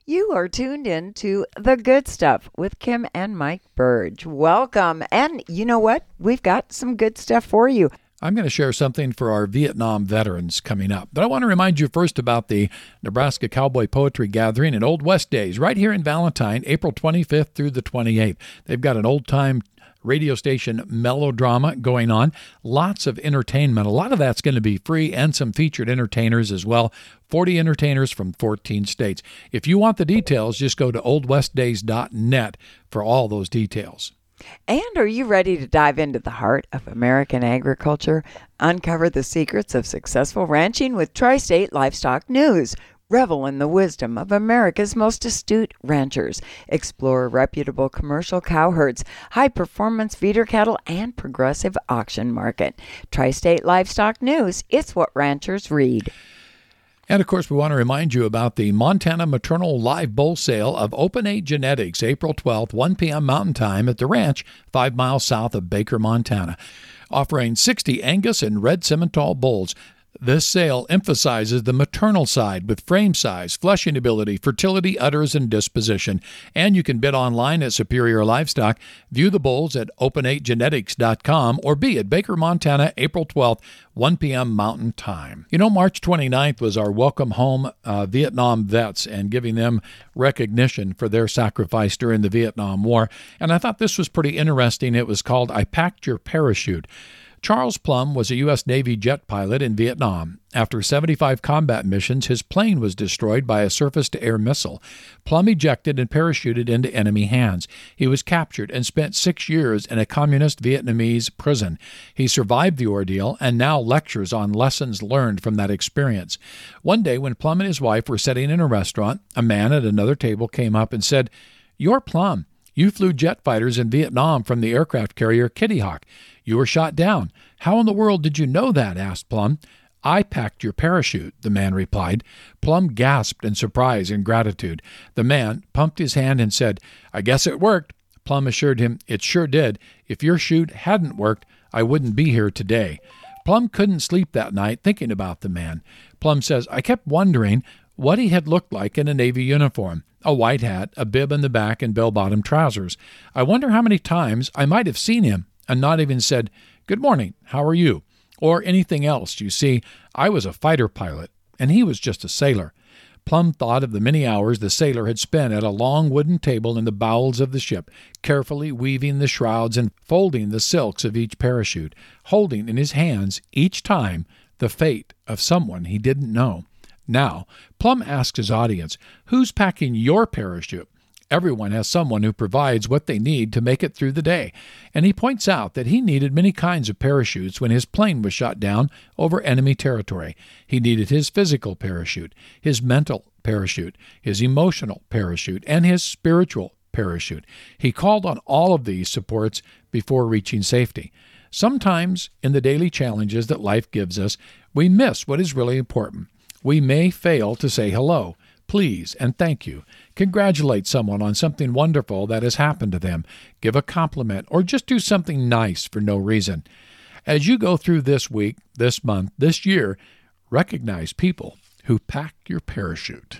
You are tuned in to The Good Stuff with Kim and Mike Burge. Welcome. And you know what? We've got some good stuff for you. I'm going to share something for our Vietnam veterans coming up. But I want to remind you first about the Nebraska Cowboy Poetry Gathering and Old West Days right here in Valentine, April 25th through the 28th. They've got an old-time radio station melodrama going on. Lots of entertainment. A lot of that's going to be free and some featured entertainers as well. 40 entertainers from 14 states. If you want the details, just go to oldwestdays.net for all those details. And are you ready to dive into the heart of American agriculture? Uncover the secrets of successful ranching with Tri-State Livestock News. Revel in the wisdom of America's most astute ranchers. Explore reputable commercial cow herds, high-performance feeder cattle, and progressive auction market. Tri-State Livestock News, it's what ranchers read. And, of course, we want to remind you about the Montana Maternal Live Bull Sale of Open 8 Genetics, April 12th, 1 p.m. Mountain Time at the ranch 5 miles south of Baker, Montana, offering 60 Angus and Red Simmental bulls. This sale emphasizes the maternal side with frame size, fleshing ability, fertility, udders, and disposition. And you can bid online at Superior Livestock. View the bulls at open8genetics.com or be at Baker, Montana, April 12th, 1 p.m. Mountain Time. You know, March 29th was our Welcome Home Vietnam vets and giving them recognition for their sacrifice during the Vietnam War. And I thought this was pretty interesting. It was called I Packed Your Parachute. Charles Plum was a U.S. Navy jet pilot in Vietnam. After 75 combat missions, his plane was destroyed by a surface-to-air missile. Plum ejected and parachuted into enemy hands. He was captured and spent 6 years in a communist Vietnamese prison. He survived the ordeal and now lectures on lessons learned from that experience. One day, when Plum and his wife were sitting in a restaurant, a man at another table came up and said, "You're Plum. You flew jet fighters in Vietnam from the aircraft carrier Kitty Hawk. You were shot down. How in the world did you know that?" asked Plum. "I packed your parachute," the man replied. Plum gasped in surprise and gratitude. The man pumped his hand and said, "I guess it worked." Plum assured him, "It sure did. If your chute hadn't worked, I wouldn't be here today." Plum couldn't sleep that night thinking about the man. Plum says, "I kept wondering what he had looked like in a Navy uniform. A white hat, a bib in the back, and bell-bottom trousers. I wonder how many times I might have seen him and not even said, 'Good morning, how are you?' or anything else. You see, I was a fighter pilot, and he was just a sailor." Plum thought of the many hours the sailor had spent at a long wooden table in the bowels of the ship, carefully weaving the shrouds and folding the silks of each parachute, holding in his hands each time the fate of someone he didn't know. Now, Plum asks his audience, "Who's packing your parachute?" Everyone has someone who provides what they need to make it through the day. And he points out that he needed many kinds of parachutes when his plane was shot down over enemy territory. He needed his physical parachute, his mental parachute, his emotional parachute, and his spiritual parachute. He called on all of these supports before reaching safety. Sometimes, in the daily challenges that life gives us, we miss what is really important. We may fail to say hello, please, and thank you. Congratulate someone on something wonderful that has happened to them. Give a compliment, or just do something nice for no reason. As you go through this week, this month, this year, recognize people who packed your parachute.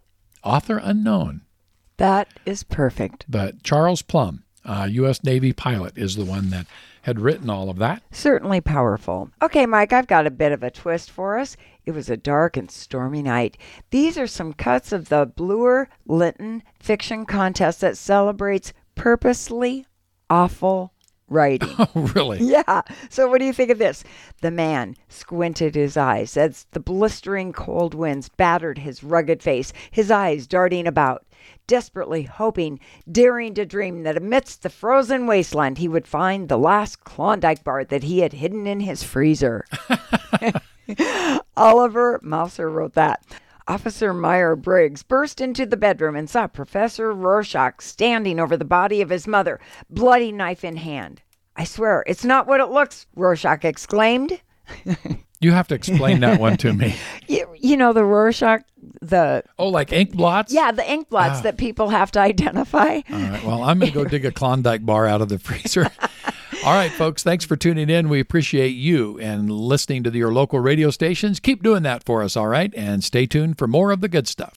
Author unknown. That is perfect. But Charles Plum, U.S. Navy pilot, is the one that had written all of that. Certainly powerful. Okay, Mike, I've got a bit of a twist for us. It was a dark and stormy night. These are some cuts of the Bloor Lytton fiction contest that celebrates purposely awful writing. Oh, really? Yeah. So what do you think of this? The man squinted his eyes as the blistering cold winds battered his rugged face, his eyes darting about, desperately hoping, daring to dream that amidst the frozen wasteland he would find the last Klondike bar that he had hidden in his freezer. Oliver Mouser wrote that. Officer Meyer Briggs burst into the bedroom and saw Professor Rorschach standing over the body of his mother, bloody knife in hand. "I swear, it's not what it looks," Rorschach exclaimed. You have to explain that one to me. You know, the Rorschach, Oh, like ink blots? Yeah, the ink blots that people have to identify. All right, well, I'm going to go dig a Klondike bar out of the freezer. All right, folks, thanks for tuning in. We appreciate you and listening to your local radio stations. Keep doing that for us, all right? And stay tuned for more of the good stuff.